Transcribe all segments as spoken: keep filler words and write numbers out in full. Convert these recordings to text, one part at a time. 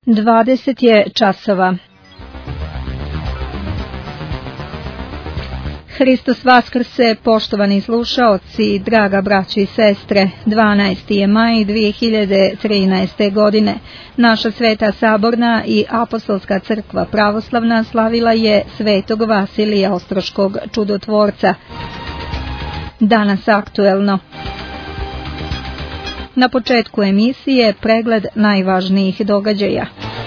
dvadeset je časova. Hristos vaskrse, poštovani slušaoci, draga braći i sestre, dvanaesti je maj dvije hiljade trinaeste. godine. Naša Sveta Saborna i Apostolska crkva pravoslavna slavila je Svetog Vasilija Ostroškog čudotvorca. Danas aktuelno. Na početku emisije pregled najvažnijih događaja.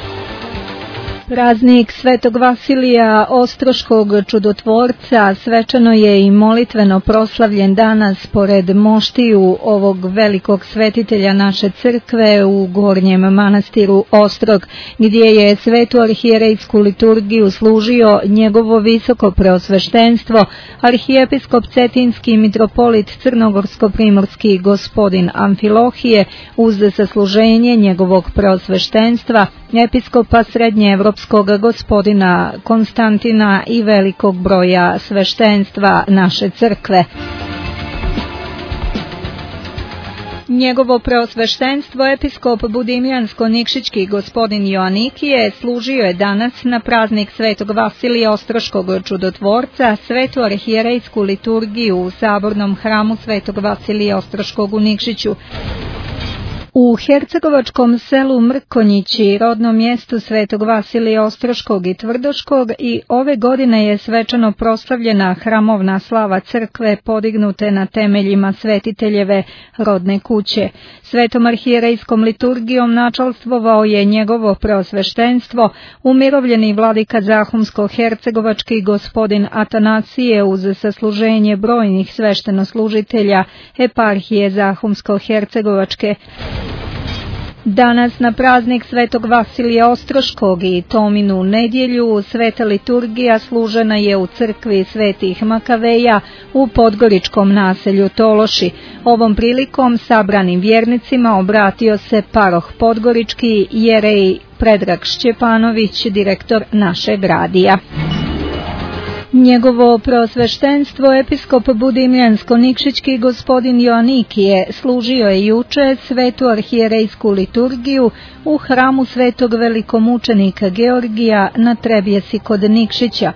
Praznik Svetog Vasilija Ostroškog čudotvorca svečano je i molitveno proslavljen danas pored moštiju ovog velikog svetitelja naše crkve u Gornjem manastiru Ostrog, gdje je svetu arhijerejsku liturgiju služio njegovo visoko preosveštenstvo, arhijepiskop Cetinski mitropolit Crnogorsko-primorski gospodin Amfilohije, uz sasluženje njegovog preosveštenstva, episkopa Srednjeevropskog gospodina Konstantina i velikog broja sveštenstva naše crkve. Njegovo preosveštenstvo episkop Budimljansko-Nikšićki gospodin Joanikije služio je danas na praznik Svetog Vasilija Ostroškog čudotvorca svetu arhijerejsku liturgiju u sabornom hramu Svetog Vasilija Ostroškog u Nikšiću. U hercegovačkom selu Mrkonjići, rodnom mjestu Svetog Vasilija Ostroškog i Tvrdoškog, i ove godine je svečano proslavljena hramovna slava crkve podignute na temeljima svetiteljeve rodne kuće. Svetom arhijerejskom liturgijom načalstvovao je njegovo preosveštenstvo, umirovljeni vladika Zahumsko-hercegovački gospodin Atanasije, uz sasluženje brojnih sveštenoslužitelja eparhije Zahumsko-hercegovačke. Danas na praznik Svetog Vasilija Ostroškog i Tominu nedjelju sveta liturgija služena je u crkvi Svetih Makaveja u podgoričkom naselju Tološi. Ovom prilikom sabranim vjernicima obratio se paroh podgorički jerej Predrag Šćepanović, direktor našeg radija. Njegovo preosveštenstvo episkop Budimljansko-Nikšićki gospodin Joanikije služio je juče svetu arhijerejsku liturgiju u hramu svetog velikomučenika Georgija na Trebjesi kod Nikšića.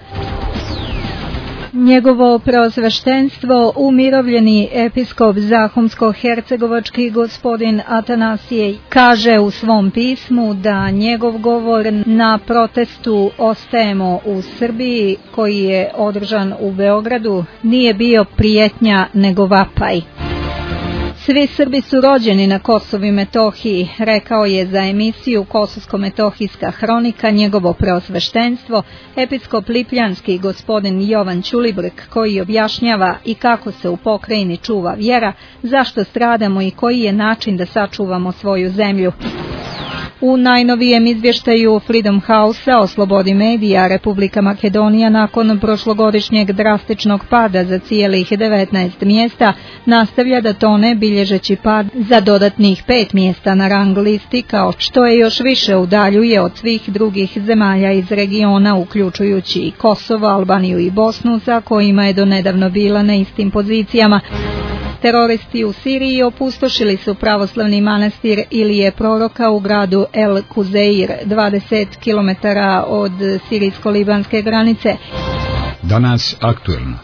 Njegovo preosveštenstvo umirovljeni episkop Zahumsko-hercegovački gospodin Atanasije kaže u svom pismu da njegov govor na protestu Ostajemo u Srbiji, koji je održan u Beogradu, nije bio prijetnja nego vapaj. Svi Srbi su rođeni na Kosovu i Metohiji, rekao je za emisiju Kosovsko-metohijska hronika njegovo preosveštenstvo episkop Lipljanski gospodin Jovan Ćulibrk, koji objašnjava i kako se u pokrajini čuva vjera, zašto stradamo i koji je način da sačuvamo svoju zemlju. U najnovijem izvještaju Freedom House-a o slobodi medija, Republika Makedonija nakon prošlogodišnjeg drastičnog pada za cijelih devetnaest mjesta nastavlja da tone, bilježeći pad za dodatnih pet mjesta na rang listi, kao što je još više udaljuje od svih drugih zemalja iz regiona, uključujući i Kosovo, Albaniju i Bosnu, za kojima je donedavno bila na istim pozicijama. Teroristi u Siriji opustošili su pravoslavni manastir Ilije Proroka u gradu El Kuzeir, dvadeset kilometara od sirijsko-libanske granice. Danas aktuelno.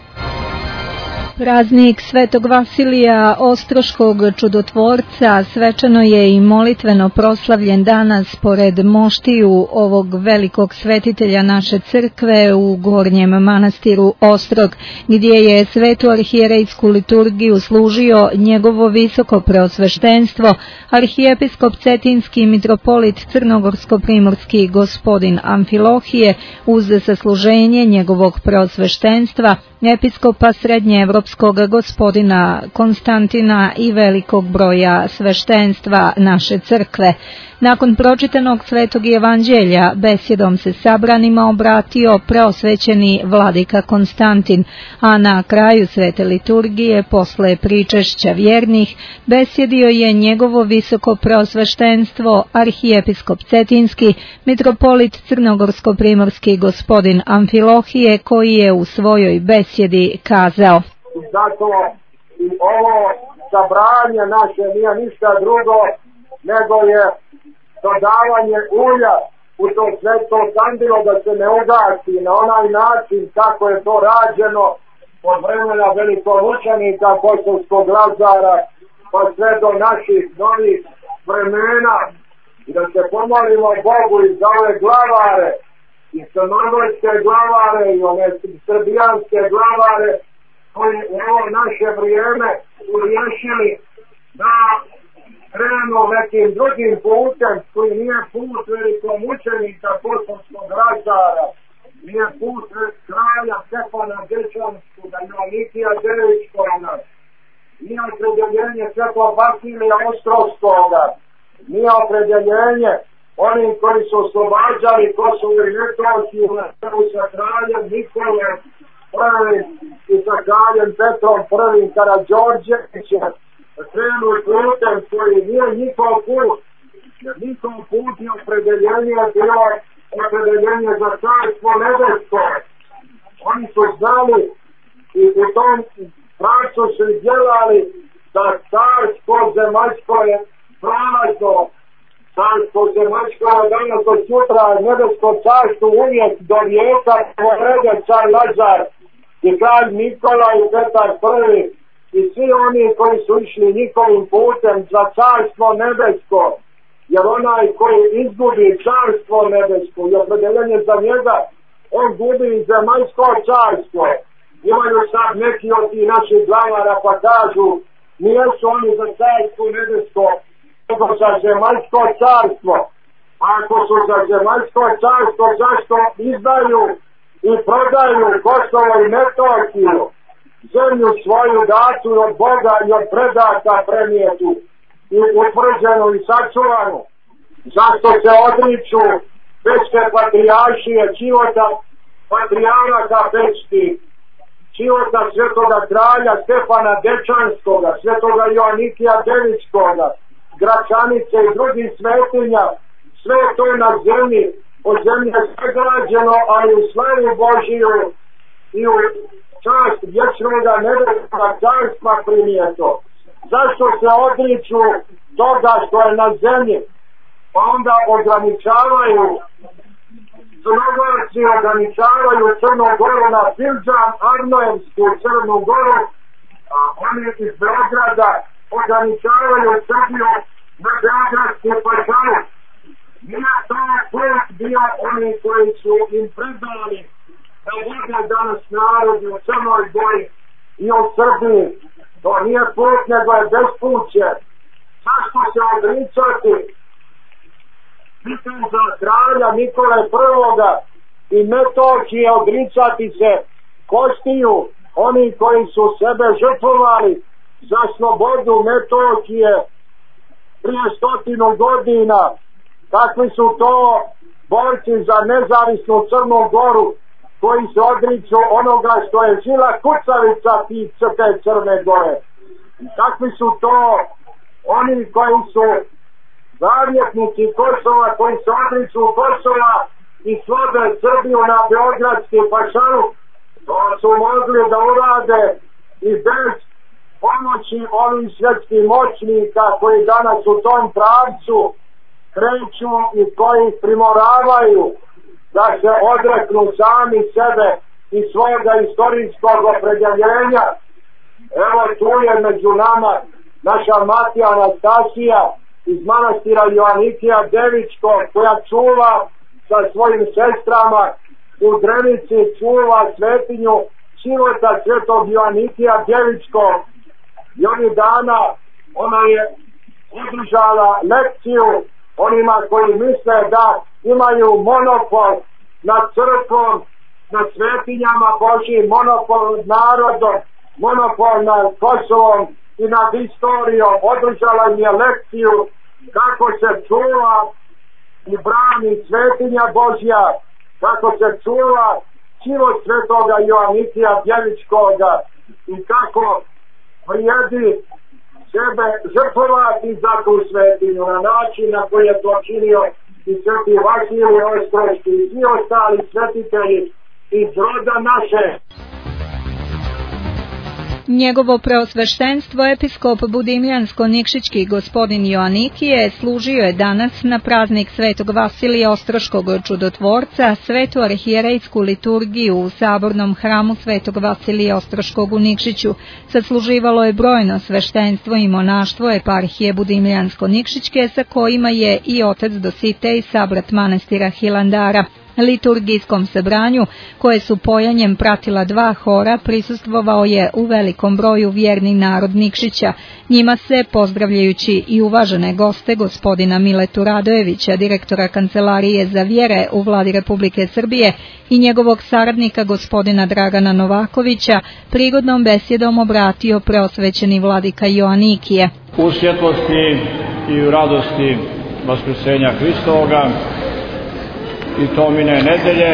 Praznik Svetog Vasilija Ostroškog čudotvorca svečano je i molitveno proslavljen danas pored moštiju ovog velikog svetitelja naše crkve u Gornjem manastiru Ostrog, gdje je svetu arhijerejsku liturgiju služio njegovo visoko preosveštenstvo, arhijepiskop Cetinski mitropolit Crnogorsko-primorski gospodin Amfilohije, uz sasluženje njegovog preosveštenstva, episkopa Srednjeevropskog gospodina Konstantina i velikog broja sveštenstva naše crkve. Nakon pročitanog Svetog Evanđelja besjedom se sabranima obratio preosvećeni vladika Konstantin, a na kraju svete liturgije, posle pričešća vjernih, besjedio je njegovo visoko preosveštenstvo arhijepiskop Cetinski, mitropolit Crnogorsko-primorski gospodin Amfilohije, koji je u svojoj besjedi kazao: Zato i ovo sabranje naše nije ništa drugo nego je dodavanje ulja u to sveto kandilo da se ne ugasi na onaj način kako je to rađeno od vremena velikomučenika kosovskog Lazara pa sve do naših novih vremena i da se pomolimo Bogu i za ove glavare i crnogorske glavare i one srbijanske glavare koji u ovo naše vrijeme uriješili da krenu nekim drugim putem koji nije put velikomučenika kosovskog Lazara, nije put kralja Stefana Dečanskoga i Joanikija Devičkoga, nije opredeljenje Svetog Vasilija Ostrovskoga, nije opredeljenje onih koji su oslobađali Kosovo i Metohiju na čelu sa kraljem Nikolom prvim i sa kraljem Petrom prvim Karađorđevićem, krenu putem koji nije njihov put, jer njihov put je opredeljenje bilo opredeljenje za carstvo nebesko. Oni su znali i u tom pravcu su djelali da carstvo zemaljsko je prolazno, carstvo zemaljsko je danas do sutra, nebesko carstvo uvijek do vijeka porede car Lazar i kralj Nikola i Petar prvi i svi oni koji su išli njihovim putem za carstvo nebesko, jer onaj koji izgubi carstvo nebesko i opredeljenje za njega, on gubi i zemaljsko carstvo. Imaju sad neki od tih naših glavara pa kažu, nijesu oni za carstvo nebesko, nego za zemaljsko carstvo. A ako su za zemaljsko carstvo, zašto izdaju i prodaju Kosovo i Metohiju, zemlju svoju datu od Boga i od predaka premijetu i utvrđenu i sačuvanu? Zašto se odriču Bečke patrijaršije, Čivota patrijaraka Bečki, Čivota svetoga kralja Stefana Dečanskoga, svetoga Joanikija Devičkoga, Gračanice i drugih svetinja, sve to na zemlji, od zemlje sve građeno, ali u slavu Božiju i u čast vječnoga nebeskoga carstva primijeto. Zašto se odriču toga što je na zemlji? Pa onda ograničavaju, Crnogorci ograničavaju Crnu Goru na Pilđan, Arnojevsku Crnu Goru, a oni iz Beograda ograničavaju Srbiju na Beogradski Pašaru. Nije to put bio oni koji su im predali da vode danas narodi u Crnoj Gori i u Srbiji. To nije put, nego je bespuće. Zašto se odricati? Pitam za kralja Nikole prvoga i Metohije odricati se kostiju oni koji su sebe žrtvovali za slobodu Metohije prije stotinu godina. Kakvi su to borci za nezavisnu Crnu Goru koji se odriču onoga što je žila kucavica tih te Crne Gore? Kakvi su to oni koji su zavjetnici Kosova, koji se odriču Kosova i svode Srbiju na Beogradski Pašaru? To su mogli da urade i bez pomoći ovih svjetskih moćnika koji danas u tom pravcu kreću i koji primoravaju da se odreknu sami sebe i svojega istorijskog opredjeljenja. Evo tu je među nama naša Matija Anastasija iz manastira Joanikija Devičkog, koja čuva sa svojim sestrama u Drenici, čuva svetinju Čivota svetog Joanikija Devičkog. I ovih dana ona je održala lekciju onima koji misle da imaju monopol nad crkvom, nad svetinjama Božijim, monopol nad narodom, monopol nad Kosovom i nad istorijom. Održala im je lekciju kako se čuva i brani svetinja Božja, kako se čuva život svetoga Joanikija Djevičkoga i kako vrijedi sebe žrtvovati za tu svetinju na način na koji je to činio i sveti Vasilije Ostrovski i svi ostali svetitelji iz roda naše. Njegovo preosveštenstvo episkop Budimljansko-Nikšićki gospodin Joanikije služio je danas na praznik Svetog Vasilija Ostroškog čudotvorca svetu arhijerejsku liturgiju u sabornom hramu Svetog Vasilija Ostroškog u Nikšiću. Sasluživalo je brojno sveštenstvo i monaštvo eparhije Budimljansko-Nikšićke sa kojima je i otac Dositej, sabrat manastira Hilandara. Liturgijskom sabranju, koje su pojanjem pratila dva hora, prisustvovao je u velikom broju vjerni narod Nikšića. Njima se, pozdravljajući i uvažene goste gospodina Miletu Radojevića, direktora Kancelarije za vjere u Vladi Republike Srbije, i njegovog saradnika gospodina Dragana Novakovića, prigodnom besjedom obratio preosvećeni vladika Joanikije. U svjetlosti i u radosti vaskrsenja Hristovoga i tomine nedelje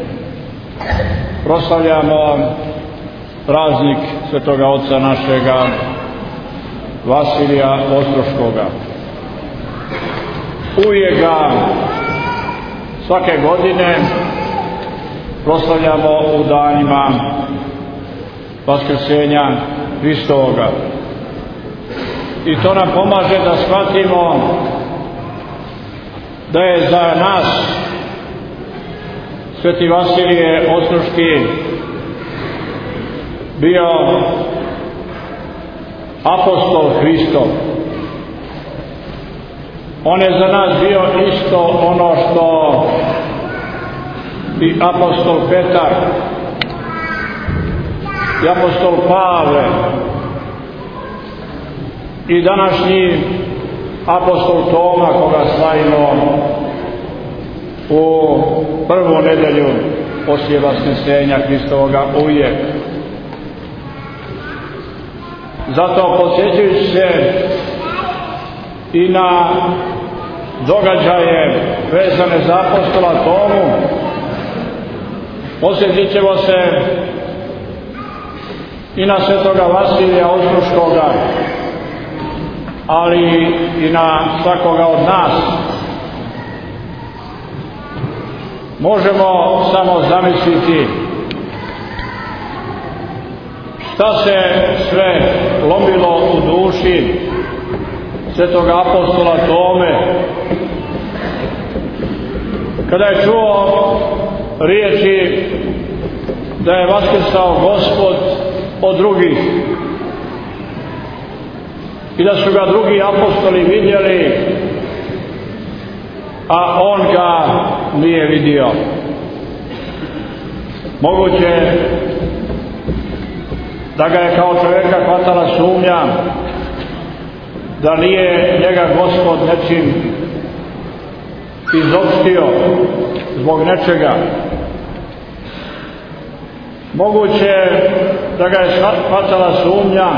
proslavljamo praznik svetoga oca našega Vasilija Ostroškoga. Uvijek ga svake godine proslavljamo u danima vaskrsenja Hristovoga. I to nam pomaže da shvatimo da je za nas Sveti Vasilije Ostroški bio apostol Hristov. On je za nas bio isto ono što i apostol Petar i apostol Pavle i današnji apostol Toma, koga slavimo u prvu nedelju poslije vaskrsenja Hristovoga uvijek. Zato podsjećajući se i na događaje vezane za apostola Tomu, podsjetit ćemo se i na svetoga Vasilija Ostroškoga, ali i na svakoga od nas. Možemo samo zamisliti šta se sve lomilo u duši svetoga apostola Tome kada je čuo riječi da je vaskrsao Gospod od drugih i da su ga drugi apostoli vidjeli, a on ga nije vidio. Moguće da ga je kao čovjeka hvatala sumnja da nije njega Gospod nečim izopštio zbog nečega. Moguće da ga je hvatala sumnja,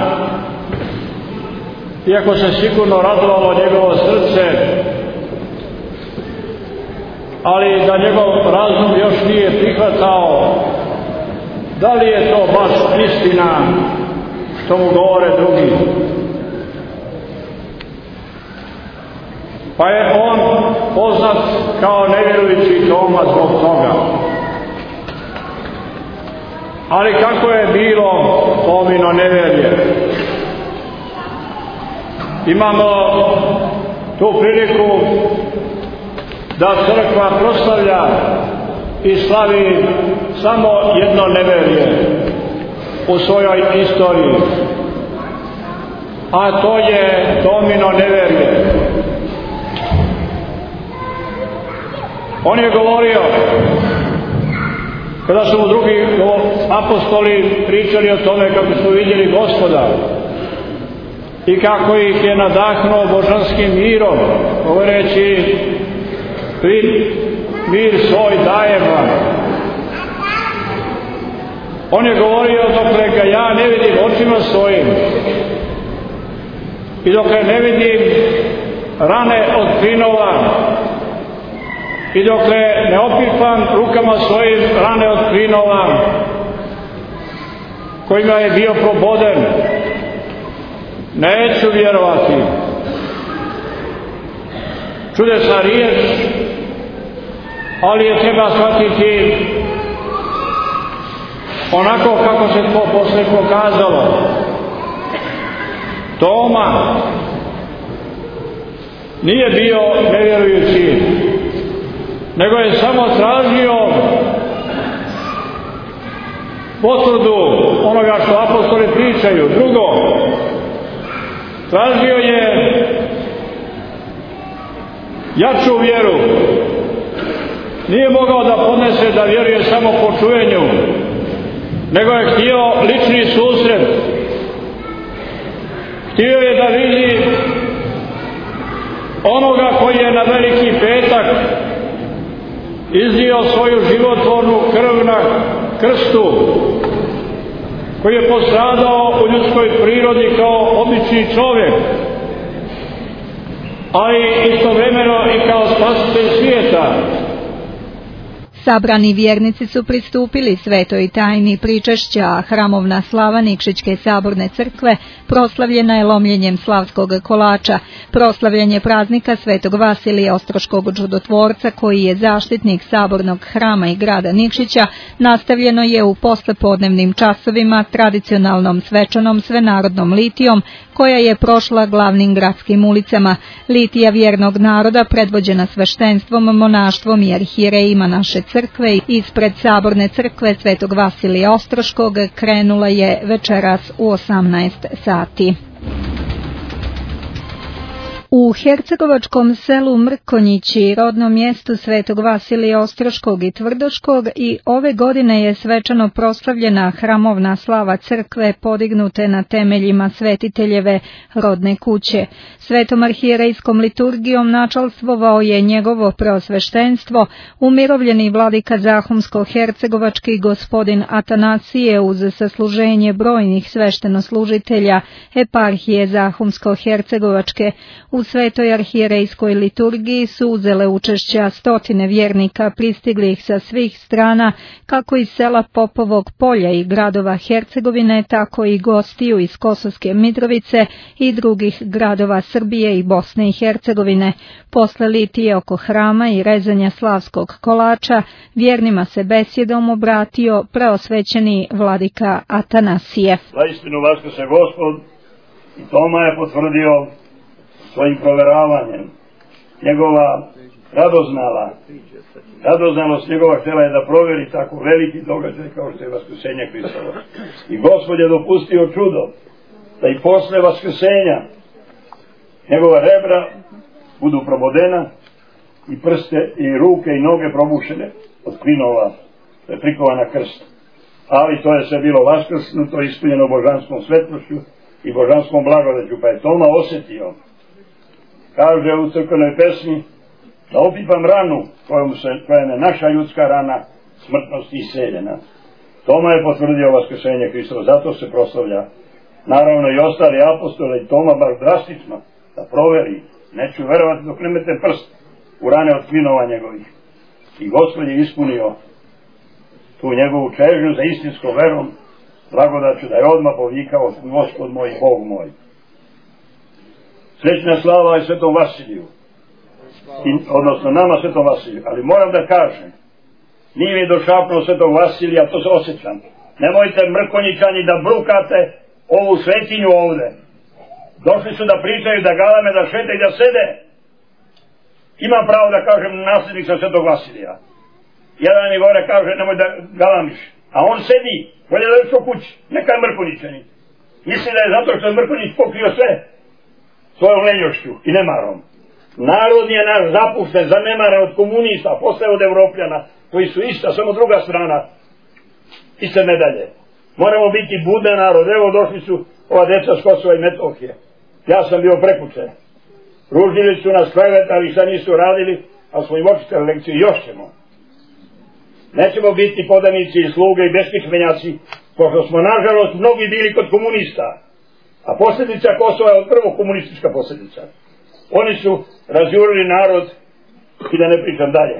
iako se sigurno radovalo njegovo srce, ali da njegov razum još nije prihvatao da li je to baš istina što mu govore drugi. Pa je on poznat kao nevjerujući Toma zbog toga. Ali kako je bilo Tomino nevjerje? Imamo tu priliku da crkva proslavlja i slavi samo jedno neverje u svojoj istoriji, a to je Tomino neverje. On je govorio, kada su mu drugi apostoli pričali o tome kako su vidjeli Gospoda i kako ih je nadahnuo božanskim mirom, govoreći: mir svoj dajem vam. On je govorio: dokle ga ja ne vidim očima svojim i dokle ne vidim rane od klinova i dokle ne opipam rukama svojim rane od klinova kojima je bio proboden, neću vjerovati. Čudesna riječ, ali je treba shvatiti onako kako se to posle pokazalo. Toma nije bio nevjerujući, nego je samo tražio potvrdu onoga što apostoli pričaju. Drugo, tražio je jaču vjeru. Nije mogao da podnese da vjeruje samo po čujenju, nego je htio lični susret. Htio je da vidi onoga koji je na Veliki petak izlio svoju životvornu krv na krstu, koji je postradao u ljudskoj prirodi kao obični čovjek, ali istovremeno i kao spasitelj svijeta. Sabrani vjernici su pristupili svetoj tajni pričešća, a hramovna slava Nikšićke saborne crkve proslavljena je lomljenjem slavskog kolača. Proslavljanje praznika svetog Vasilija Ostroškog čudotvorca, koji je zaštitnik sabornog hrama i grada Nikšića, nastavljeno je u poslepodnevnim časovima tradicionalnom svečanom svenarodnom litijom, koja je prošla glavnim gradskim ulicama. Litija vjernog naroda, predvođena sveštenstvom, monaštvom i arhierejima naše crkve ispred saborne crkve svetog Vasilija Ostroškog, krenula je večeras u osamnaest sati. U hercegovačkom selu Mrkonjići, rodnom mjestu svetog Vasilija Ostroškog i Tvrdoškog, i ove godine je svečano proslavljena hramovna slava crkve podignute na temeljima svetiteljeve rodne kuće. Svetom arhijerejskom liturgijom načalstvovao je njegovo preosveštenstvo, umirovljeni vladika Zahumsko-hercegovački gospodin Atanasije, uz sasluženje brojnih sveštenoslužitelja eparhije Zahumsko-hercegovačke. U svetoj arhijerejskoj liturgiji su uzele učešća stotine vjernika pristiglih sa svih strana, kako iz sela Popovog polja i gradova Hercegovine, tako i gostiju iz Kosovske Mitrovice i drugih gradova Srbije i Bosne i Hercegovine. Posle litije oko hrama i rezanja slavskog kolača, vjernima se besjedom obratio preosvećeni vladika Atanasije. Zaistinu vaskrs'e Gospod, i Toma je potvrdio svojim proveravanjem. Njegova radoznala, radoznalost njegova htjela je da provjeri tako veliki događaj kao što je vaskrsenje Hristovo. I Gospod je dopustio čudo da i posle vaskrsenja njegova rebra budu probodena i prste i ruke i noge probušene od klinova, to je prikovana krst. Ali to je sve bilo vaskrsnuto, ispunjeno božanskom svetlošću i božanskom blagodaću, pa je Toma osjetio, kaže u crkvenoj pesmi, da opipam ranu kojom se, koja je naša ljudska rana smrtnosti iseljena. Toma je potvrdio vaskrsenje Hristovo, zato se proslavlja. Naravno i ostali apostoli, i Toma baš drastično da proveri, neću verovati dok ne mete prst u rane od klinova njegovih. I Gospod je ispunio tu njegovu čežnju za istinskom verom, blagodaću, da je odmah povikao Gospod moj, Bog moj. Srećna slava je svetom Vasiliju, I, odnosno nama svetom Vasiliju, ali moram da kažem, nije mi došapnuo svetog Vasilija, to se osjećam. Nemojte Mrkonjičani da brukate ovu svetinju ovde. Došli su da pričaju, da galame, da šete i da sede. Imam pravo da kažem nasljednik sa svetog Vasilija. Jedan mi gore kaže, nemoj da galamiš, a on sedi, bolje da je što kući, neka je Mrkonjičani. Misli da je zato što je Mrkonjić pokrio sve svojom lenjošću i nemarom. Narod je naš zapušten, zanemaran od komunista, posle od Evropljana, koji su ista, samo druga strana iste medalje. Moramo biti budan narod. Evo došli su ova deca s Kosova i Metohije. Ja sam bio prekuće. Ružili su nas, klevetali, šta nisu radili, ali smo im očitali lekciju, još ćemo. Nećemo biti podanici i sluge i bespičmenjaci, pošto smo nažalost mnogi bili kod komunista. A posljedica Kosova je od prvo komunistička posljedica. Oni su razjurili narod i da ne pričam dalje.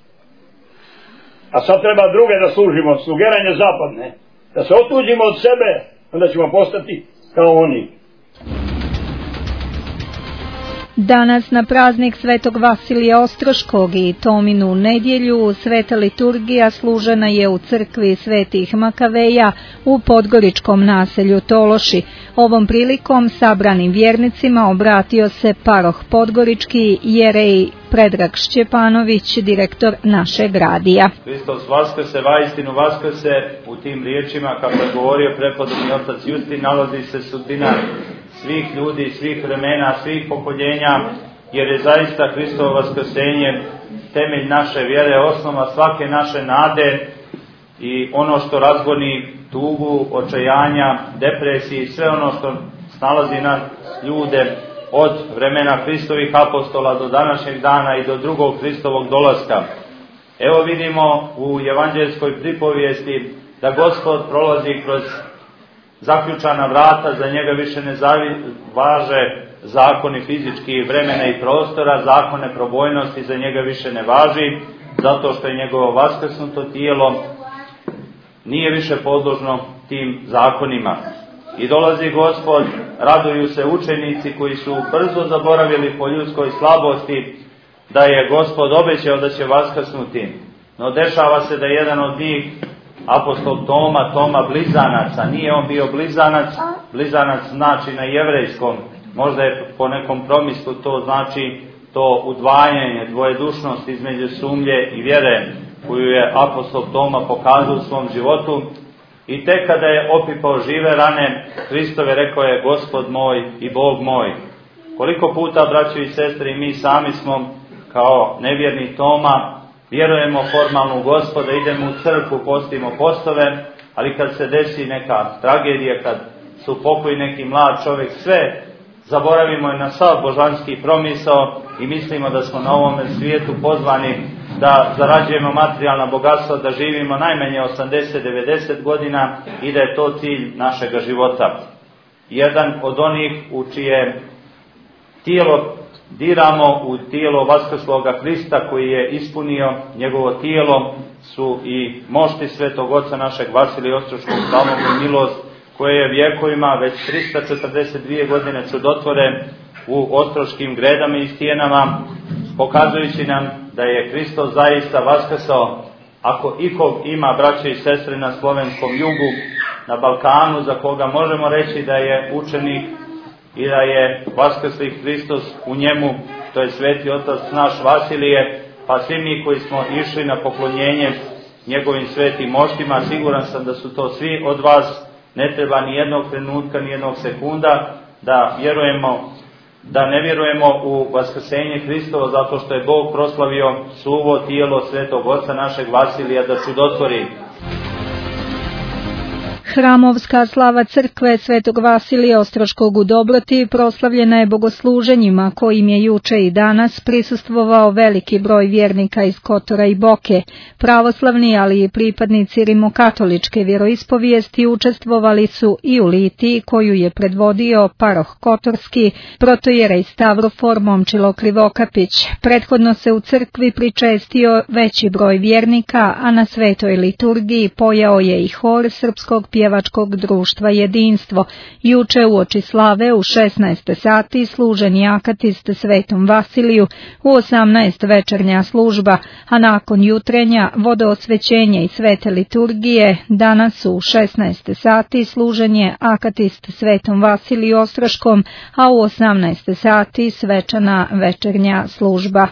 A sad treba druge da služimo, slugeranje zapadne. Da se otuđimo od sebe, onda ćemo postati kao oni. Danas na praznik Svetog Vasilija Ostroškog i Tominu nedjelju sveta liturgija služena je u crkvi Svetih Makaveja u podgoričkom naselju Tološi. Ovom prilikom sabranim vjernicima obratio se paroh podgorički jerej Predrag Šćepanović, direktor našeg radija. Hristos vaskrse, vaistinu vaskrse, u tim riječima, kako je govorio prepodobni otac Justin, nalazi se sudbina svih ljudi, svih vremena, svih pokoljenja, jer je zaista Hristovo vaskrsenje temelj naše vjere, osnova svake naše nade i ono što razgoni tugu, očajanja, depresiji, sve ono što snalazi na ljude od vremena Hristovih apostola do današnjeg dana i do drugog Hristovog dolaska. Evo vidimo u evanđeljskoj pripovijesti da Gospod prolazi kroz zaključana vrata, za njega više ne važe zakoni fizički vremena i prostora, zakone probojnosti za njega više ne važi, zato što je njegovo vaskrsnuto tijelo nije više podložno tim zakonima. I dolazi Gospod, raduju se učenici koji su brzo zaboravili po ljudskoj slabosti da je Gospod obećao da će vaskrsnuti. No dešava se da jedan od njih, apostol Toma, Toma blizanaca, nije on bio blizanac, blizanac znači na jevrejskom, možda je po nekom promislu to znači to udvajanje, dvojedušnost između sumnje i vjere koju je apostol Toma pokazao u svom životu. I tek kada je opipao žive rane Hristove, rekao je Gospod moj i Bog moj. Koliko puta, braćo i sestre, i mi sami smo kao nevjerni Toma, vjerujemo formalno u Gospoda, idemo u crkvu, postimo postove, ali kad se desi neka tragedija, kad su pokoj neki mlad čovjek, sve zaboravimo na sav božanski promisao i mislimo da smo na ovome svijetu pozvani da zarađujemo materijalna bogatstva, da živimo najmanje osamdeset do devedeset godina i da je to cilj našega života. Jedan od onih u čije tijelo diramo, u tijelo vaskrsloga Hrista koji je ispunio njegovo tijelo, su i mošti svetog oca našeg Vasilija Ostroškog, slavnog milost, koje je vjekovima već tristo četrdeset dvije godine čudotvore u ostroškim gredama i stijenama, pokazujući nam da je Hristos zaista vaskrsao. Ako ikog ima, braće i sestre, na slovenskom jugu, na Balkanu, za koga možemo reći da je učenik i da je vaskrsli Hristos u njemu, to je sveti otac naš Vasilije, pa svi mi koji smo išli na poklonjenje njegovim svetim moštima, siguran sam da su to svi od vas. Ne treba ni jednog trenutka, ni jednog sekunda da vjerujemo, da ne vjerujemo u vaskrsenje Hristovo, zato što je Bog proslavio suvo tijelo svetog oca našeg Vasilija da čudotvori. Hramovska slava crkve Svetog Vasilija Ostroškog u Dobroti proslavljena je bogosluženjima kojim je juče i danas prisustvovao veliki broj vjernika iz Kotora i Boke. Pravoslavni, ali i pripadnici rimokatoličke vjeroispovijesti učestvovali su i u litiji koju je predvodio paroh Kotorski, protojerej Stavrofor Momčilo Krivokapić. Prethodno se u crkvi pričestio veći broj vjernika, a na svetoj liturgiji pojao je i hor srpskog pjevačkog društva Jedinstvo. Juče uoči slave u šesnaest sati služen je akatist Svetom Vasiliju, u osamnaest večernja služba, a nakon jutrenja vodoosvećenje i svete liturgije danas u šesnaest sati služen je akatist Svetom Vasiliju Ostroškom, a u osamnaest sati svečana večernja služba.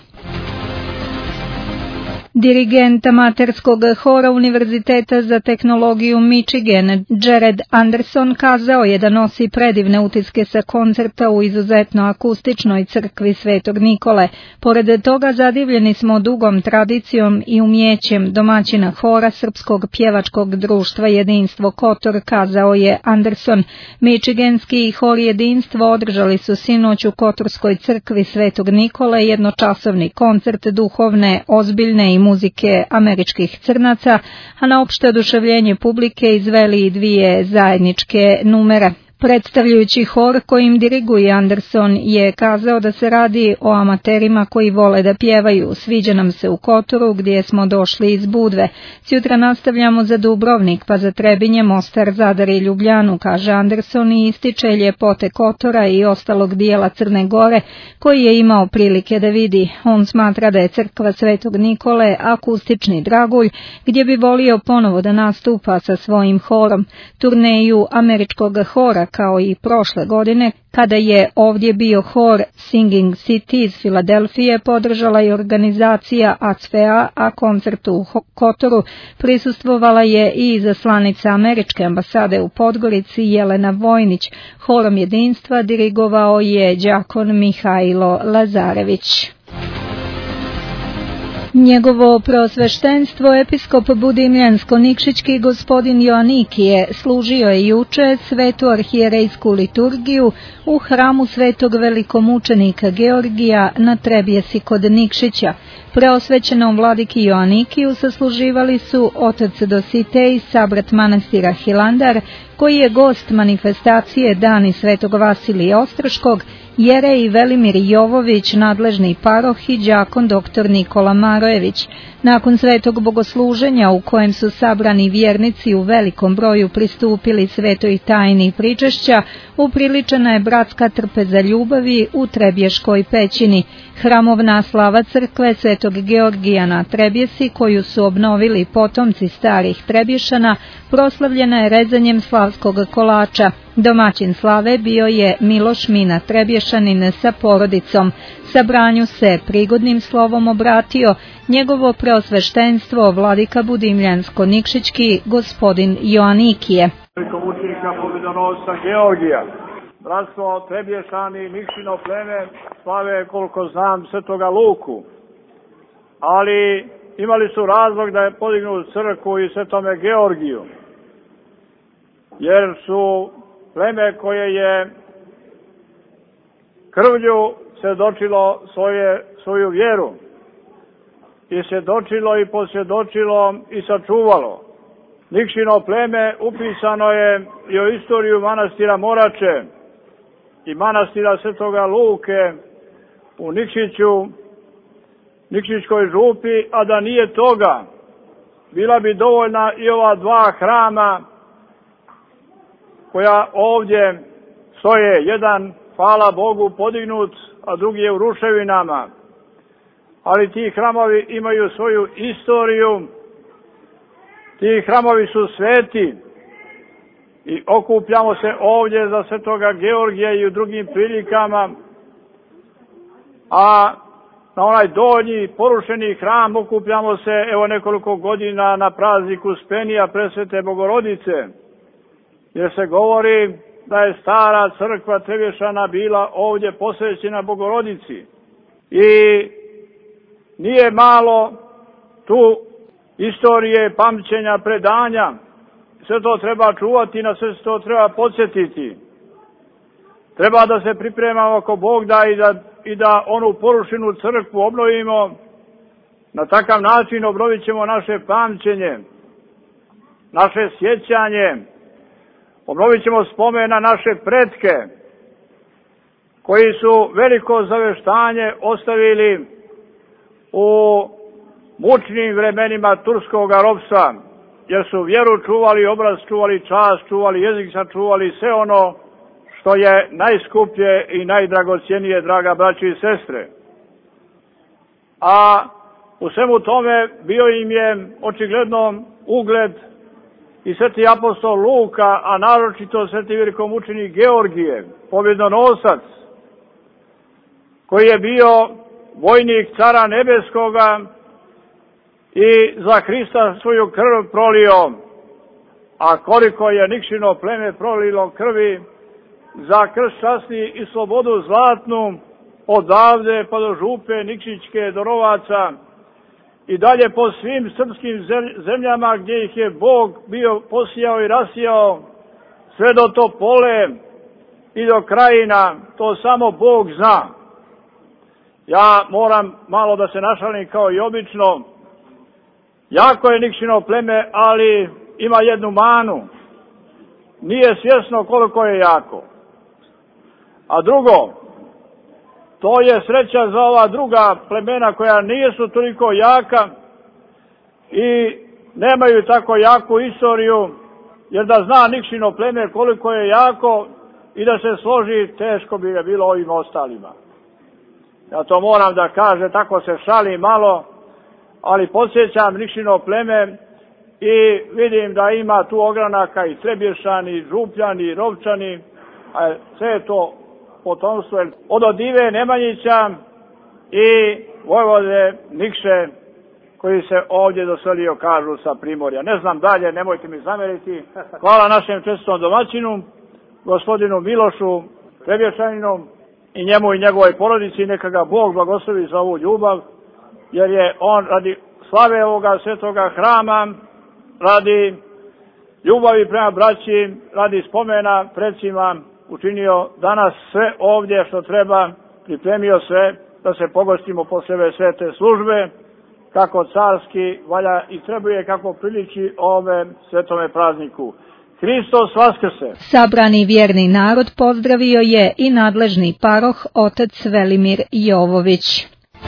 Dirigent amaterskog hora Univerziteta za tehnologiju Michigan, Jared Anderson, kazao je da nosi predivne utiske sa koncerta u izuzetno akustičnoj crkvi Svetog Nikole. Pored toga zadivljeni smo dugom tradicijom i umjećem domaćina hora Srpskog pjevačkog društva Jedinstvo Kotor, kazao je Anderson. Michiganski hor Jedinstvo održali su sinoć u Kotorskoj crkvi Svetog Nikole jednočasovni koncert duhovne, ozbiljne i muzike američkih crnaca, a na opšte oduševljenje publike izveli i dvije zajedničke numere. Predstavljajući hor kojim diriguje Anderson je kazao da se radi o amaterima koji vole da pjevaju. Sviđa nam se u Kotoru gdje smo došli iz Budve. Sjutra nastavljamo za Dubrovnik, pa za Trebinje, Mostar, Zadar i Ljubljanu, kaže Anderson i ističe ljepote Kotora i ostalog dijela Crne Gore koji je imao prilike da vidi. On smatra da je crkva Svetog Nikole akustični dragulj gdje bi volio ponovo da nastupa sa svojim horom. Turneju američkog hora kao i prošle godine, kada je ovdje bio hor Singing City iz Filadelfije, podržala i organizacija A C F E A, a koncertu u Kotoru prisustvovala je i izaslanica američke ambasade u Podgorici Jelena Vojnić. Horom jedinstva dirigovao je đakon Mihajlo Lazarević. Njegovo preosveštenstvo episkop Budimljansko-Nikšićki gospodin Joanikije služio je juče svetu arhijerejsku liturgiju u hramu svetog velikomučenika Georgija na Trebjesi kod Nikšića. Preosvećenom vladiki Joanikiju sasluživali su otac Dositej, sabrat manastira Hilandar, koji je gost manifestacije Dani svetog Vasilija Ostroškog, jerej Velimir Jovović, nadležni paroh i đakon doktor Nikola Marojević. Nakon svetog bogosluženja u kojem su sabrani vjernici u velikom broju pristupili svetoj tajni pričešća, upriličena je bratska trpeza ljubavi u Trebješkoj pećini. Hramovna slava crkve Svetog Georgija na Trebjesi, koju su obnovili potomci starih Trebješana, proslavljena je rezanjem slavskog kolača. Domaćin slave bio je Miloš Mina Trebješanin sa porodicom. Sabranju se prigodnim slovom obratio njegovo preosveštenstvo vladika Budimljansko-Nikšićki gospodin Joanikije. Velikomučenika pobjedonosca Georgija, bratstvo Trebješani, Nikšino pleme slave, koliko znam, Svetoga Luku, ali imali su razlog da je podignu crkvu i Svetome Georgiju, jer su pleme koje je krvlju svjedočilo svoje, svoju vjeru i svjedočilo i posvjedočilo i sačuvalo. Nikšino pleme upisano je i o istoriju manastira Morače i manastira Svetoga Luke u Nikšiću, Nikšićkoj župi, a da nije toga, bila bi dovoljna i ova dva hrama koja ovdje stoje, jedan, hvala Bogu, podignut, a drugi je u ruševinama. Ali ti hramovi imaju svoju istoriju, ti hramovi su sveti i okupljamo se ovdje za Svetoga Georgija i u drugim prilikama, a na onaj donji porušeni hram okupljamo se evo nekoliko godina na prazniku Spenija Presvete Bogorodice, jer se govori da je stara crkva Trebješana bila ovdje posvećena Bogorodici. I nije malo tu istorije, pamćenja, predanja. Sve to treba čuvati, na sve to treba podsjetiti. Treba da se pripremamo ako Bog da i da, i da onu porušenu crkvu obnovimo. Na takav način obnovit ćemo naše pamćenje, naše sjećanje, obnovit ćemo spomen na naše pretke, koji su veliko zaveštanje ostavili u mučnim vremenima turskog ropstva, jer su vjeru čuvali, obraz čuvali, čast čuvali, jezik sačuvali, sve ono što je najskuplje i najdragocjenije, draga braći i sestre. A u svemu tome bio im je očigledno ugled i sveti apostol Luka, a naročito sveti velikomučenik Georgije, pobjedonosac, koji je bio vojnik cara nebeskoga i za Hrista svoju krv prolio, a koliko je Nikšino pleme prolilo krvi za krst časni i slobodu zlatnu, odavde pa do župe Nikšićke, do Rovaca i dalje po svim srpskim zemljama gdje ih je Bog bio posijao i rasijao, sve do Topole i do Krajina, to samo Bog zna. Ja moram malo da se našalim kao i obično. Jako je Nikšino pleme, ali ima jednu manu. nije svjesno koliko je jako. A drugo, to je sreća za ova druga plemena koja nisu toliko jaka i nemaju tako jaku istoriju, jer da zna Nikšino pleme koliko je jako i da se složi, teško bi ga bilo ovim ostalima. Ja to moram da kažem, tako se šalim malo, ali podsjećam Nikšino pleme i vidim da ima tu ogranaka i Trebješani, Župljani, Rovčani, a sve je to potomstvo od Odive Nemanjića i Vojvode Nikše, koji se ovdje doselio, kažu, sa Primorja. Ne znam dalje, nemojte mi zameriti. Hvala našem čestitom domaćinu, gospodinu Milošu Trebješaninom i njemu i njegovoj porodici, neka ga Bog blagoslovi za ovu ljubav, jer je on radi slave ovoga svetoga hrama, radi ljubavi prema braći, radi spomena precima, učinio danas sve ovdje što treba, pripremio sve da se pogostimo posle ove svete službe, kako carski valja i trebuje, kako priliči ove svetome prazniku. Hristos vaskrse! Sabrani vjerni narod pozdravio je i nadležni paroh otac Velimir Jovović.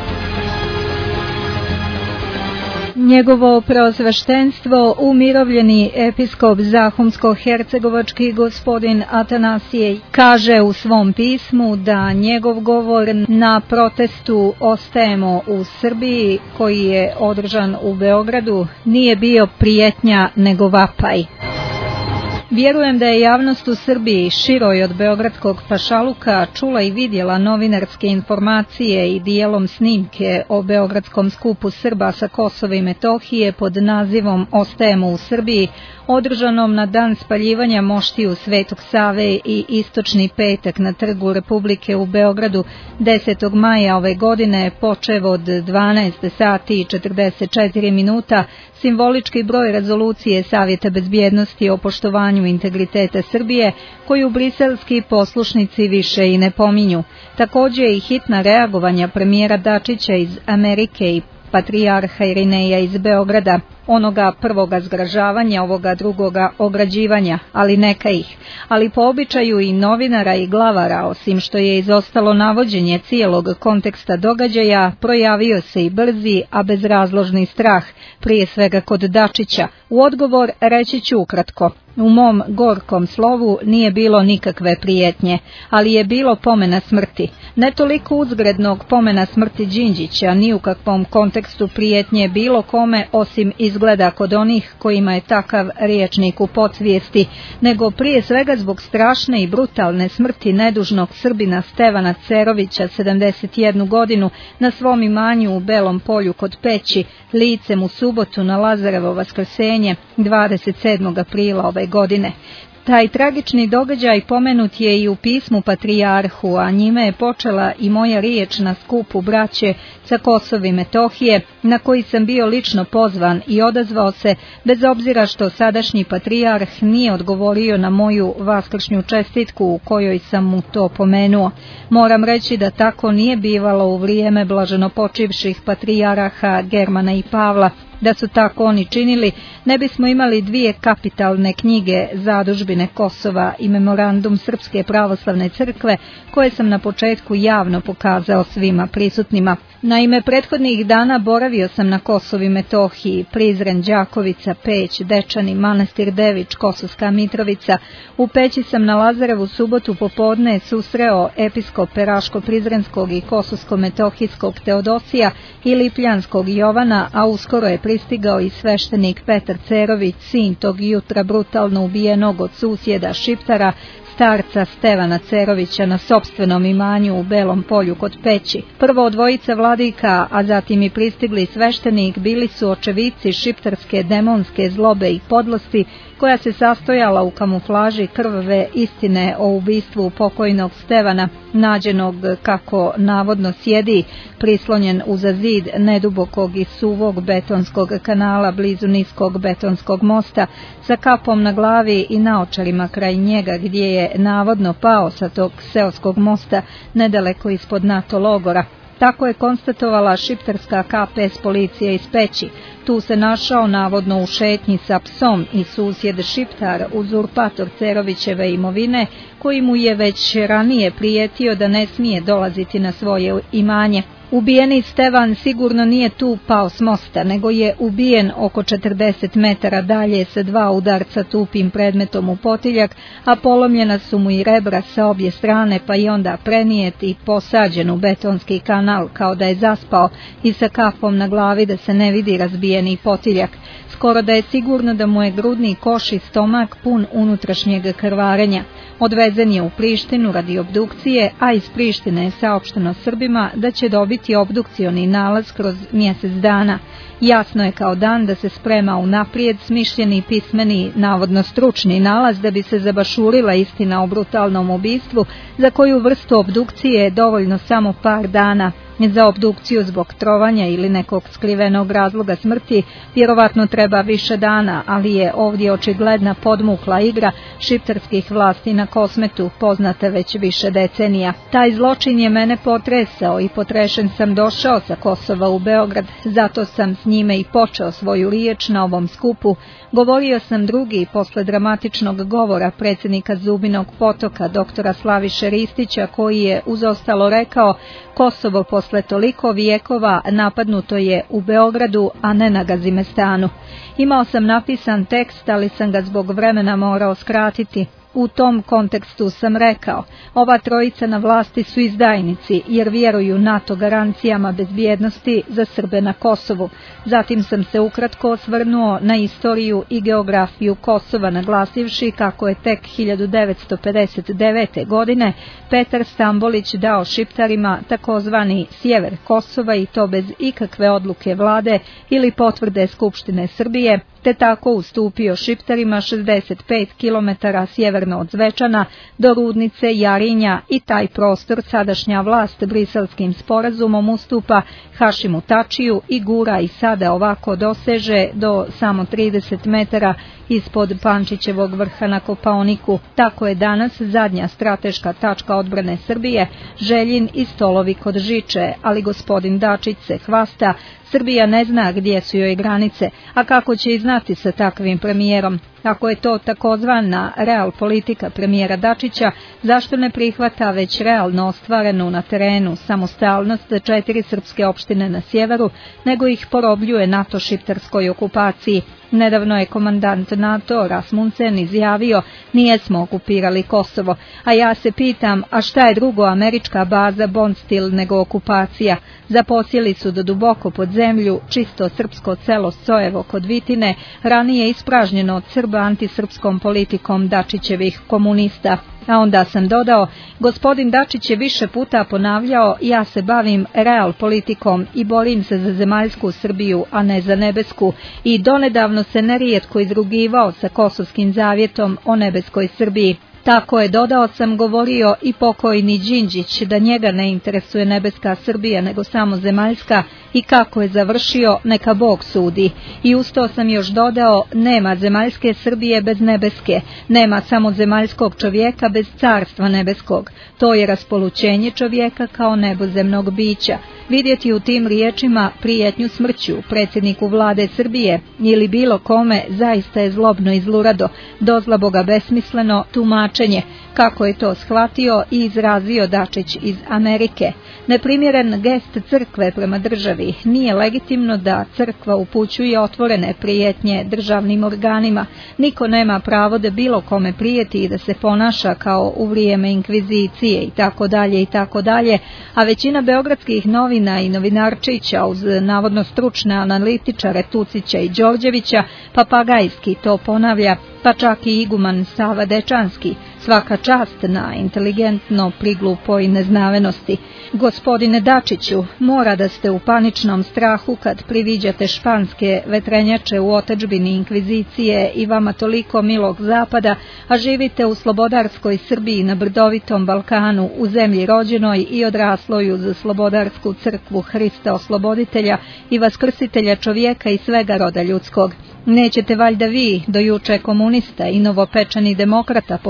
Njegovo preosveštenstvo, umirovljeni episkop Zahumsko-hercegovački gospodin Atanasije, kaže u svom pismu da njegov govor na protestu Ostajemo u Srbiji, koji je održan u Beogradu, nije bio prijetnja nego vapaj. Vjerujem da je javnost u Srbiji široj od beogradskog pašaluka čula i vidjela novinarske informacije i dijelom snimke o beogradskom skupu Srba sa Kosova i Metohije pod nazivom Ostajemo u Srbiji, održanom na dan spaljivanja moštiju Svetog Save i istočni petak na Trgu Republike u Beogradu desetog maja ove godine, počev od dvanaest sati i četrdeset četiri minuta, simbolički broj rezolucije Savjeta bezbjednosti o poštovanju integriteta Srbije, koju briselski poslušnici više i ne pominju. Također i hitna reagovanja premijera Dačića iz Amerike i patrijarha Irineja iz Beograda, onoga prvoga zgražavanja, ovoga drugoga ograđivanja, ali neka ih. Ali po običaju i novinara i glavara, osim što je izostalo navođenje cijelog konteksta događaja, projavio se i brzi, a bezrazložni strah, prije svega kod Dačića. U odgovor reći ću ukratko. U mom gorkom slovu nije bilo nikakve prijetnje, ali je bilo pomena smrti. Ne toliko uzgrednog pomena smrti Đinđića, ni u kakvom kontekstu prijetnje bilo kome osim izgleda kod onih kojima je takav riječnik u podsvijesti, nego prije svega zbog strašne i brutalne smrti nedužnog Srbina Stevana Cerovića, sedamdeset jednu godinu, na svom imanju u Belom Polju kod Peći, licem u subotu na Lazarevo vaskrsenje dvadeset sedmog aprila ove godine. Taj tragični događaj pomenut je i u pismu patrijarhu, a njime je počela i moja riječ na skupu braće sa Kosova i Metohije, na koji sam bio lično pozvan i odazvao se, bez obzira što sadašnji patrijarh nije odgovorio na moju vaskršnju čestitku u kojoj sam mu to pomenuo. Moram reći da tako nije bivalo u vrijeme blaženopočivših patrijaraha Germana i Pavla. Da su tako oni činili, ne bismo imali dvije kapitalne knjige Zadužbine Kosova i Memorandum Srpske pravoslavne crkve, koje sam na početku javno pokazao svima prisutnima. Naime, prethodnih dana boravio sam na Kosovu i Metohiji, Prizren, Đakovica, Peć, Dečani, Manastir Dević, Kosovska Mitrovica. U Peći sam na Lazarevu subotu popodne susreo episkope Raško-Prizrenskog i Kosovsko-Metohijskog Teodosija i Lipljanskog Jovana, a uskoro je pristigao i sveštenik Petar Cerović, sin tog jutra brutalno ubijenog od susjeda Šiptara, starca Stevana Cerovića, na sopstvenom imanju u Belom Polju kod Peći. Prvo dvojica vladika, a zatim i pristigli sveštenik, bili su očevici šiptarske demonske zlobe i podlosti, koja se sastojala u kamuflaži krvave istine o ubistvu pokojnog Stevana, nađenog, kako navodno sjedi, prislonjen uza zid nedubokog i suvog betonskog kanala blizu niskog betonskog mosta, sa kapom na glavi i naočarima kraj njega, gdje je navodno pao sa tog seoskog mosta nedaleko ispod NATO logora. Tako je konstatovala šiptarska K P S policija iz Peći. Tu se našao navodno u šetnji sa psom i susjed Šiptar, uzurpator Cerovićeve imovine, koji mu je već ranije prijetio da ne smije dolaziti na svoje imanje. Ubijeni Stevan sigurno nije tu pao s mosta, nego je ubijen oko četrdeset metara dalje sa dva udarca tupim predmetom u potiljak, a polomljena su mu i rebra sa obje strane, pa i onda prenijet i posađen u betonski kanal kao da je zaspao i sa kafom na glavi da se ne vidi razbijeni potiljak. Skoro da je sigurno da mu je grudni koš i stomak pun unutrašnjeg krvarenja. Odvezen je u Prištinu radi obdukcije, a iz Prištine je saopšteno Srbima da će dobiti obdukcioni nalaz kroz mjesec dana. Jasno je kao dan da se sprema unaprijed smišljeni pismeni, navodno stručni nalaz da bi se zabašurila istina o brutalnom ubistvu, za koju vrstu obdukcije je dovoljno samo par dana. Za obdukciju zbog trovanja ili nekog skrivenog razloga smrti vjerovatno treba više dana, ali je ovdje očigledna podmukla igra šiptarskih vlasti na Kosmetu, poznata već više decenija. Taj zločin je mene potresao i potrešen sam došao sa Kosova u Beograd, zato sam s njime i počeo svoju riječ na ovom skupu. Govorio sam drugi posle dramatičnog govora predsjednika Zubinog Potoka, doktora Slaviše Ristića, koji je uz ostalo rekao: Kosovo posle toliko vijekova napadnuto je u Beogradu, a ne na Gazimestanu. Imao sam napisan tekst, ali sam ga zbog vremena morao skratiti. U tom kontekstu sam rekao: ova trojica na vlasti su izdajnici jer vjeruju NATO garancijama bezbjednosti za Srbe na Kosovu. Zatim sam se ukratko osvrnuo na istoriju i geografiju Kosova, naglasivši kako je tek hiljadu devetsto pedeset devete. godine Petar Stambolić dao Šiptarima takozvani sjever Kosova i to bez ikakve odluke vlade ili potvrde Skupštine Srbije, te tako ustupio Šiptarima šezdeset pet kilometara sjeverno od Zvečana do Rudnice, Jarinja i taj prostor sadašnja vlast Briselskim sporazumom ustupa Hašimu Tačiju i gura i sada ovako doseže do samo trideset metara ispod Pančićevog vrha na Kopaoniku. Tako je danas zadnja strateška tačka odbrane Srbije Željin i Stolovi kod Žiče, ali gospodin Dačić se hvasta: Srbija ne zna gdje su joj granice, a kako će i znati sa takvim premijerom? Ako je to takozvana real politika premijera Dačića, zašto ne prihvata već realno ostvarenu na terenu samostalnost četiri srpske opštine na sjeveru, nego ih porobljuje NATO šiptarskoj okupaciji? Nedavno je komandant NATO Rasmussen izjavio: nijesmo okupirali Kosovo, a ja se pitam, a šta je drugo američka baza Bondstil nego okupacija? Zaposjeli su do duboko pod zemlju čisto srpsko selo Sojevo kod Vitine, ranije ispražnjeno od Srba antisrpskom politikom Dačićevih komunista. A onda sam dodao: gospodin Dačić je više puta ponavljao: ja se bavim real politikom i borim se za zemaljsku Srbiju, a ne za nebesku, i donedavno se nerijetko izrugivao sa Kosovskim zavjetom o nebeskoj Srbiji. Tako je, dodao sam, govorio i pokojni Đinđić, da njega ne interesuje nebeska Srbija nego samo zemaljska, i kako je završio neka Bog sudi. I uz to sam još dodao: nema zemaljske Srbije bez nebeske, nema samo zemaljskog čovjeka bez carstva nebeskog. To je raspolućenje čovjeka kao nebozemnog bića. Vidjeti u tim riječima prijetnju smrću predsjedniku vlade Srbije ili bilo kome zaista je zlobno i zlurado, dozlaboga besmisleno tumačenje, kako je to shvatio i izrazio Dačić iz Amerike. Neprimjeren gest crkve prema državi. Nije legitimno da crkva upućuje otvorene prijetnje državnim organima. Niko nema pravo da bilo kome prijeti i da se ponaša kao u vrijeme inkvizicije i tako dalje i tako dalje, a većina beogradskih novina i novinarčića uz navodno stručne analitičare Tucića i Đorđevića papagajski to ponavlja, pa čak i iguman Sava Dečanski. Svaka čast na inteligentno priglupoj neznavenosti. Gospodine Dačiću, mora da ste u paničnom strahu kad priviđate španske vetrenjače u otadžbini inkvizicije i vama toliko milog zapada, a živite u slobodarskoj Srbiji na brdovitom Balkanu, u zemlji rođenoj i odrasloj uz slobodarsku crkvu Hrista osloboditelja i vaskrsitelja čovjeka i svega roda ljudskog. Nećete valjda vi, do juče komunista i novopečeni demokrata poput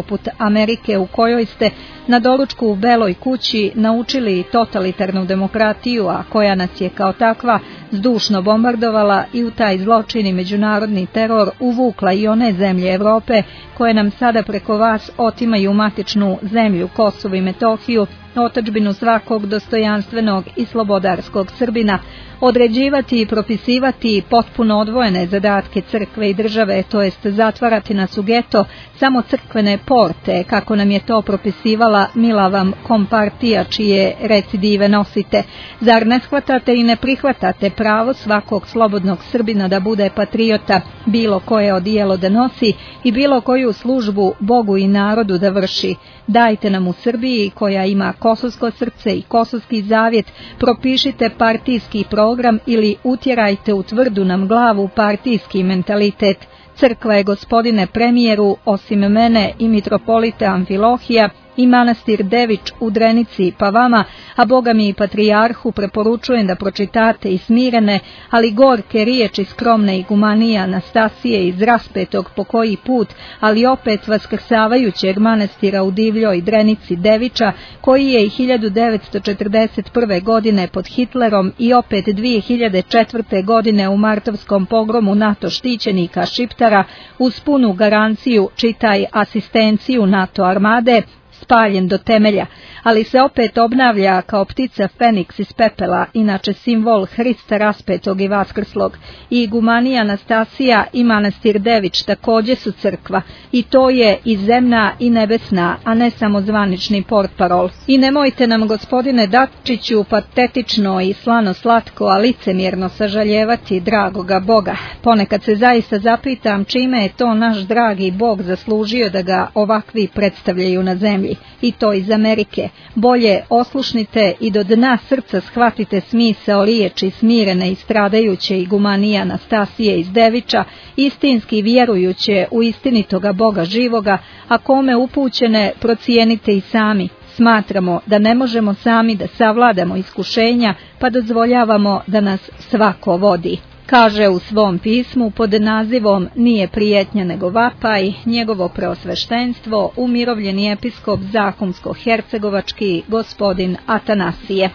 Amerike u kojoj ste na doručku u Beloj kući naučili totalitarnu demokratiju, a koja nas je kao takva zdušno bombardovala i u taj zločin i međunarodni teror uvukla i one zemlje Evrope koje nam sada preko vas otimaju matičnu zemlju Kosovo i Metohiju, otadžbinu svakog dostojanstvenog i slobodarskog Srbina, određivati i propisivati potpuno odvojene zadatke crkve i države, to jest zatvarati nas u geto samo crkvene porte, kako nam je to propisivala mila vam kompartija čije recidive nosite. Zar ne shvatate i ne prihvatate pravo svakog slobodnog Srbina da bude patriota, bilo koje odijelo da nosi i bilo koju službu Bogu i narodu da vrši? Dajte nam u Srbiji, koja ima kosovsko srce i kosovski zavjet, propišite partijski program ili utjerajte u tvrdu nam glavu partijski mentalitet. Crkva je, gospodine premijeru, osim mene i mitropolita Amfilohija, i manastir Dević u Drenici, pa vama, a Boga mi i patrijarhu, preporučujem da pročitate i smirene, ali gorke riječi skromne igumanije Anastasije iz raspetog po koji put, ali opet vaskrsavajućeg manastira u Divljoj Drenici Devića, koji je i hiljadu devetsto četrdeset prve. godine pod Hitlerom i opet dvije hiljade četvrte. godine u martovskom pogromu NATO štićenika Šiptara uz punu garanciju, čitaj asistenciju NATO armade, spaljen do temelja, ali se opet obnavlja kao ptica Feniks iz pepela, inače simbol Hrista raspetog i vaskrslog. I igumanija Anastasija i manastir Dević također su crkva, i to je i zemna i nebesna, a ne samo zvanični portparol. I nemojte nam, gospodine Dačiću, patetično i slano slatko, a licemjerno sažaljevati dragoga Boga. Ponekad se zaista zapitam čime je to naš dragi Bog zaslužio da ga ovakvi predstavljaju na zemlji, i to iz Amerike. Bolje oslušnite i do dna srca shvatite smisao riječi smirene i stradajuće igumanije Anastasije iz Devića, istinski vjerujuće u istinitoga Boga živoga, a kome upućene procijenite i sami. Smatramo da ne možemo sami da savladamo iskušenja, pa dozvoljavamo da nas svako vodi. Kaže u svom pismu pod nazivom Nije prijetnja nego vapaj njegovo preosveštenstvo umirovljeni episkop Zahumsko-hercegovački gospodin Atanasije.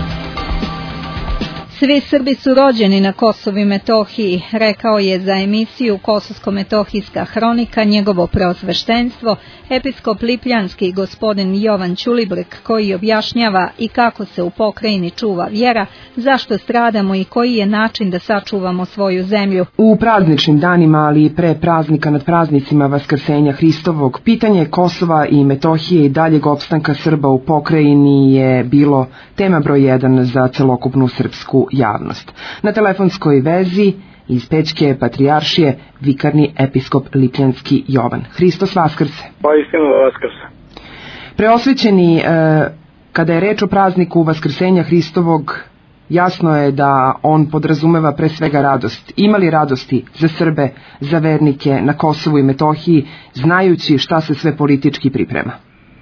Svi Srbi su rođeni na Kosovu i Metohiji, rekao je za emisiju Kosovsko-metohijska hronika njegovo preosveštenstvo episkop Lipljanski gospodin Jovan Ćulibrk, koji objašnjava i kako se u pokrajini čuva vjera, zašto stradamo i koji je način da sačuvamo svoju zemlju. U prazničnim danima, ali i pre praznika nad praznicima Vaskrsenja Hristovog, pitanje Kosova i Metohije i daljeg opstanka Srba u pokrajini je bilo tema broj jedan za celokupnu srpsku javnost. Na telefonskoj vezi iz Pećke patrijaršije vikarni episkop Lipljanski Jovan. Hristos Vaskrse. Pa istino Vaskrse. Preosvećeni, e, kada je reč o prazniku Vaskrsenja Hristovog, jasno je da on podrazumeva pre svega radost. Ima li radosti za Srbe, za vernike na Kosovu i Metohiji, znajući šta se sve politički priprema?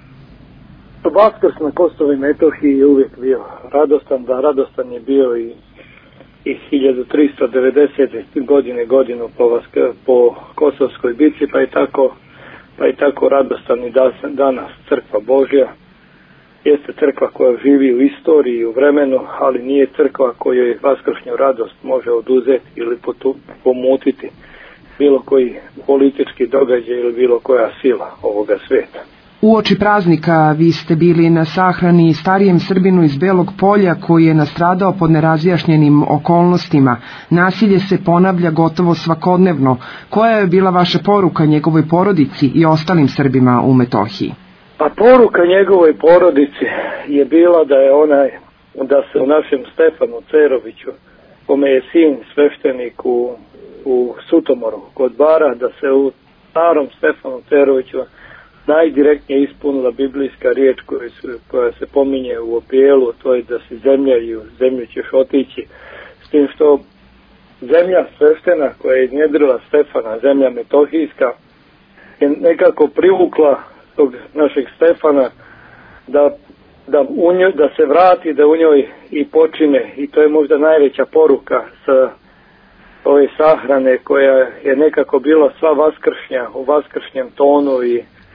Vaskrs na Kosovu i Metohiji je uvijek bio radostan, da radostan je bio i, i hiljadu tristo devedesete. godine godinu po, Vaskr, po Kosovskoj bici, pa je tako, pa je tako radostan i danas crkva Božja. Jeste crkva koja živi u istoriji i u vremenu, ali nije crkva kojoj vaskršnju radost može oduzeti ili potu, pomutiti bilo koji politički događaj ili bilo koja sila ovoga svijeta. Uoči praznika vi ste bili na sahrani starijem Srbinu iz Belog Polja koji je nastradao pod nerazjašnjenim okolnostima. Nasilje se ponavlja gotovo svakodnevno. Koja je bila vaša poruka njegovoj porodici i ostalim Srbima u Metohiji? Pa poruka njegovoj porodici je bila da je onaj, da se u našem Stefanu Ceroviću, kome je sin sveštenik u, u Sutomoru kod Bara, da se u starom Stefanu Ceroviću najdirektnije ispunila biblijska riječ koja se, koja se pominje u opijelu, to je da si zemlja i u zemlju ćeš otići. S tim što zemlja sveštena koja je iznjedrila Stefana, zemlja metohijska, je nekako privukla tog našeg Stefana da, da, u njoj, da se vrati, da u njoj i počine. I to je možda najveća poruka sa ove sahrane koja je nekako bila sva vaskršnja, u vaskršnjem tonu i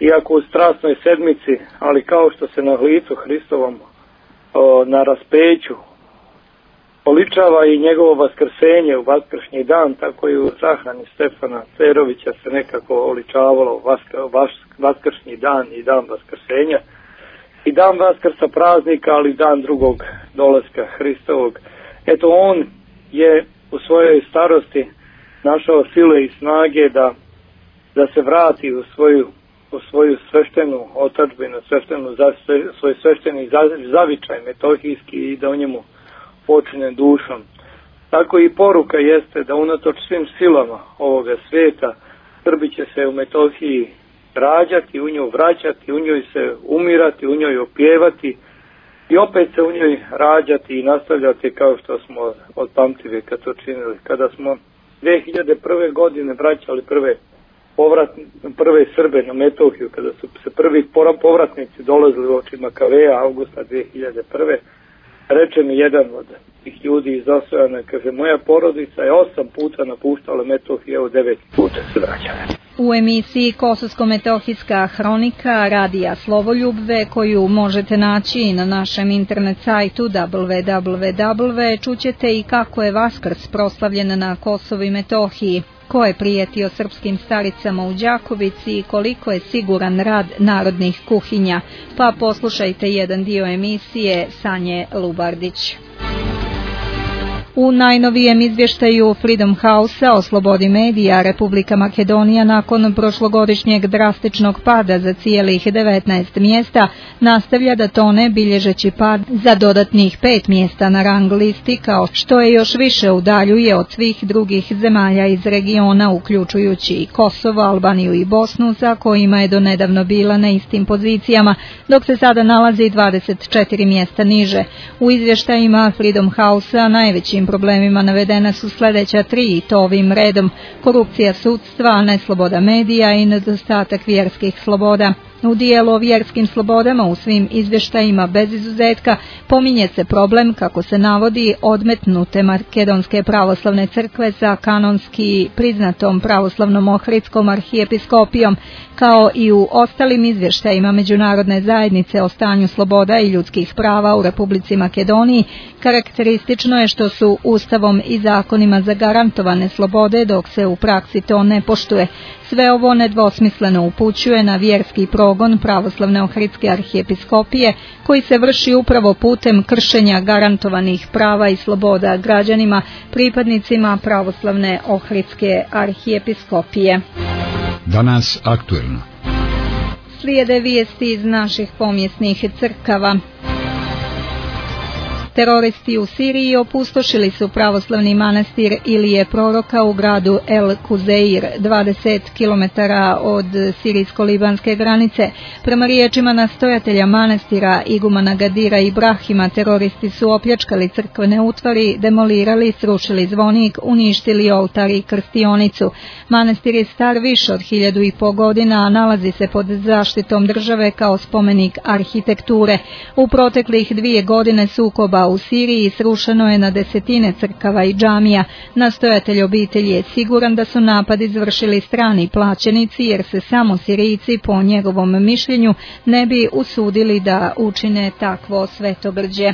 iako u strasnoj sedmici, ali kao što se na licu Hristovom o, na raspeću oličava i njegovo vaskrsenje u vaskršnji dan, tako i u sahrani Stefana Cerovića se nekako oličavalo vask, vas, vaskršnji dan i dan vaskrsenja i dan vaskrsa praznika, ali dan drugog dolaska Hristovog. Eto, on je u svojoj starosti našao sile i snage da, da se vrati u svoju, u svoju sveštenu otadžbinu, sveštenu, svoj svešteni zavičaj metohijski i da u njemu počine dušom. Tako i poruka jeste da unatoč svim silama ovoga svijeta Srbi će se u Metohiji rađati, u njoj vraćati, u njoj se umirati, u njoj opjevati i opet se u njoj rađati i nastavljati kao što smo od pamtivijeka to činili. Kada smo dve hiljade prve godine vraćali prve, povrat, prve Srbe na Metohiju, kada su se prvi povratnici dolazili u oči Makaveja avgusta dve hiljade prve. Reče mi jedan od tih ljudi iz Osojana, kaže, moja porodica je osam puta napuštala Metohiju, evo devet puta se vraćala. U emisiji Kosovsko-metohijska hronika radija Slovoljubve, koju možete naći na našem internet sajtu w w w čućete i kako je Vaskrs proslavljen na Kosovu i Metohiji, ko je prijetio srpskim staricama u Đakovici i koliko je siguran rad narodnih kuhinja. Pa poslušajte jedan dio emisije Sanje Lubardić. U najnovijem izvještaju Freedom House-a o slobodi medija, Republika Makedonija nakon prošlogodišnjeg drastičnog pada za cijelih devetnaest mjesta nastavlja da tone, bilježeći pad za dodatnih pet mjesta na rang listi, kao što je još više udaljuje od svih drugih zemalja iz regiona, uključujući i Kosovo, Albaniju i Bosnu, za kojima je donedavno bila na istim pozicijama, dok se sada nalazi dvadeset četiri mjesta niže. U izvještajima Freedom House-a najveći problemima navedena su sljedeća tri i to ovim redom: korupcija sudstva, nesloboda medija i nedostatak vjerskih sloboda. U dijelu o vjerskim slobodama u svim izvještajima bez izuzetka pominje se problem, kako se navodi, odmetnute Makedonske pravoslavne crkve za kanonski priznatom pravoslavnom Ohridskom arhijepiskopijom, kao i u ostalim izvještajima međunarodne zajednice o stanju sloboda i ljudskih prava u Republici Makedoniji. Karakteristično je što su Ustavom i zakonima zagarantovane slobode, dok se u praksi to ne poštuje. Sve ovo nedvosmisleno upućuje na vjerski progon pravoslavne Ohridske arhijepiskopije, koji se vrši upravo putem kršenja garantovanih prava i sloboda građanima, pripadnicima pravoslavne Ohridske arhijepiskopije. Danas aktuelno. Slijede vijesti iz naših pomjesnih crkava. Teroristi u Siriji opustošili su pravoslavni manastir Ilije Proroka u gradu El Kuzeir, dvadeset kilometara od sirijsko-libanske granice. Prema riječima nastojatelja manastira igumana Gadira Ibrahima, teroristi su opljačkali crkvene utvari, demolirali, srušili zvonik, uništili oltar i krstionicu. Manastir je star više od hiljadu i po godina, a nalazi se pod zaštitom države kao spomenik arhitekture. U proteklih dvije godine sukoba u Siriji srušeno je na desetine crkava i džamija. Nastojatelj obitelji je siguran da su napad izvršili strani plaćenici, jer se samo Sirijci, po njegovom mišljenju, ne bi usudili da učine takvo svetogrđe.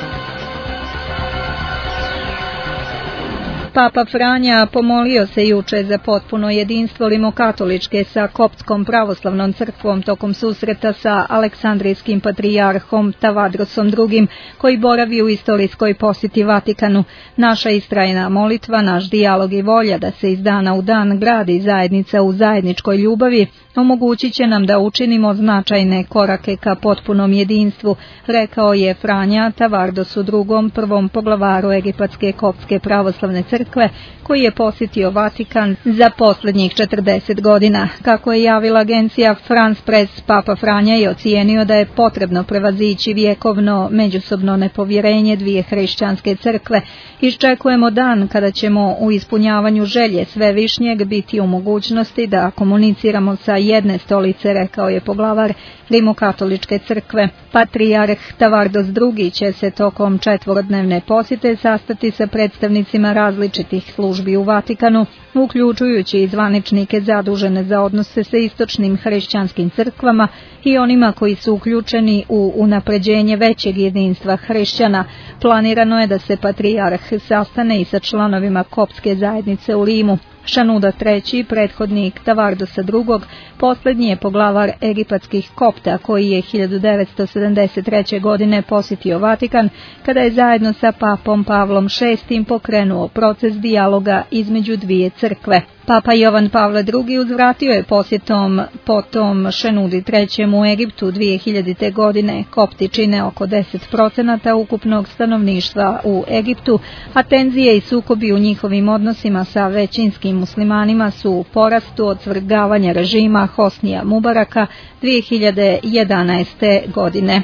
Papa Franja pomolio se juče za potpuno jedinstvo rimokatoličke sa Koptskom pravoslavnom crkvom tokom susreta sa Aleksandrijskim patrijarhom Tavadrosom drugim, koji boravi u istorijskoj posjeti Vatikanu. Naša istrajna molitva, naš dijalog i volja da se iz dana u dan gradi zajednica u zajedničkoj ljubavi omogućit će nam da učinimo značajne korake ka potpunom jedinstvu, rekao je Franja Tavardosu drugom, prvom poglavaru Egipatske Koptske pravoslavne crkve, koji je posjetio Vatikan za posljednjih četrdeset godina. Kako je javila agencija France Press, Papa Franja je ocijenio da je potrebno prevazići vjekovno međusobno nepovjerenje dvije hrišćanske crkve. Iščekujemo dan kada ćemo u ispunjavanju želje Svevišnjeg biti u mogućnosti da komuniciramo sa jedne stolice, rekao je poglavar Rimokatoličke crkve. Patrijarh Tavardos drugi će se tokom četvorodnevne posjete sastati sa predstavnicima različitih službi u Vatikanu, uključujući i zvaničnike zadužene za odnose sa istočnim hrišćanskim crkvama i onima koji su uključeni u unapređenje većeg jedinstva hrišćana. Planirano je da se patrijarh sastane i sa članovima koptske zajednice u Rimu. Šanuda treći, prethodnik Tavardosa drugog, posljednji je poglavar egipatskih kopta koji je hiljadu devetsto sedamdeset treće. godine posjetio Vatikan kada je zajedno sa papom Pavlom šestim pokrenuo proces dijaloga između dvije crkve. Papa Jovan Pavle drugi uzvratio je posjetom potom Šanudi trećem u Egiptu dvije hiljadite. godine. Kopti čine oko deset procenata ukupnog stanovništva u Egiptu, a tenzije i sukobi u njihovim odnosima sa većinskim muslimanima su u porastu od svrgavanja režima Hosnija Mubaraka dvije hiljade jedanaeste. godine.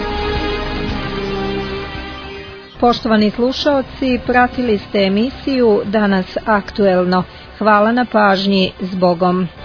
Poštovani slušaoci, pratili ste emisiju Danas aktuelno. Hvala na pažnji, zbogom.